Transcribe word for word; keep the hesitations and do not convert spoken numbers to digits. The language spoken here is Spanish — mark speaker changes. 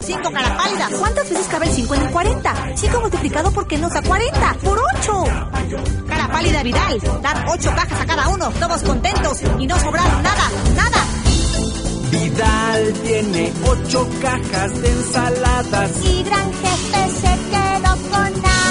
Speaker 1: cinco, cara pálida.
Speaker 2: ¿Cuántas veces cabe el cincuenta en cuarenta? cinco multiplicado por qué nos da cuarenta. ¡Por ocho!
Speaker 1: Cara pálida Vidal. Dar ocho cajas a cada uno. Todos contentos y no sobraron nada. ¡Nada!
Speaker 3: Vidal tiene ocho cajas de ensaladas.
Speaker 4: Y Gran Jefe se quedó con nada.